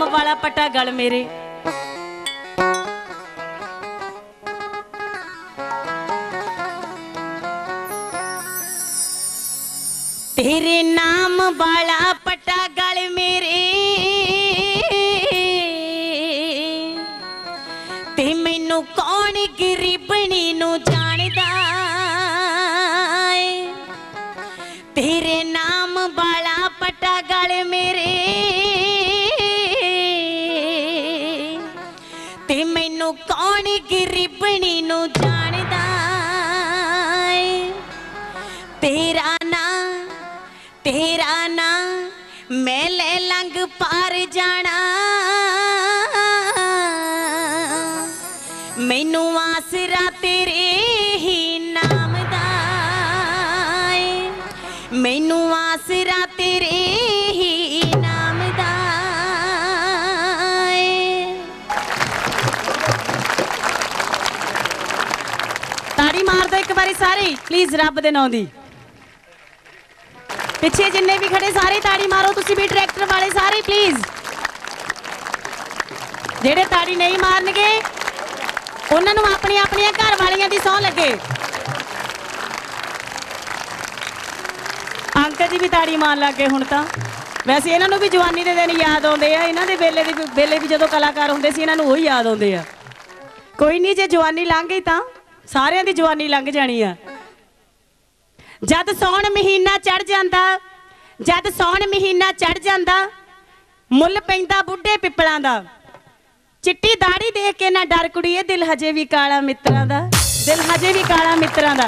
वाला पट्टा गल मेरे। तेरे नाम वाला पट्टा गल मेरे ते मैनू कौन गरीबनी नू जानदा है। तेरे नाम वाला पट्टा गल मेरे ते मैनू कौन गरीबनी नू जानदा है। तेरा ना मैं ले लंग पार जाना मैनू आसरा तेरे ही नाम दा है। मैनू आसरा तेरे ही नाम दा है। ताड़ी मार दो एक बारी सारे प्लीज रब दे नाम दी। पिछे जिन्ने भी खड़े सारे ताड़ी मारो तुसी भी ट्रैक्टर वाले सारे प्लीज। जेड़े ताड़ी नहीं मारनगे उन्होंने अपनी अपनी घर वालियां दी सौं लगे। अंकल जी भी ताड़ी मार लग गए हुण तां। वैसे इन्हों भी जवानी के दिन याद आउंदे आ। इन्हां दे वेले भी जदों कलाकार हुंदे सी इन्हां नूं ओही याद आउंदे आ। कोई नहीं जे जवानी लंघ गई तां सारियां दी जवानी लंघ जानी आ। जद सौण महीना चढ़ जांदा जद सौण महीना चढ़ जांदा मुੱਲ पैंदा बुढ़े पिपलां दा। चिट्टी दाड़ी देख के ना डर कुड़िए दिल हजे भी काला मित्रां दा। दिल हजे भी काला मित्रां दा।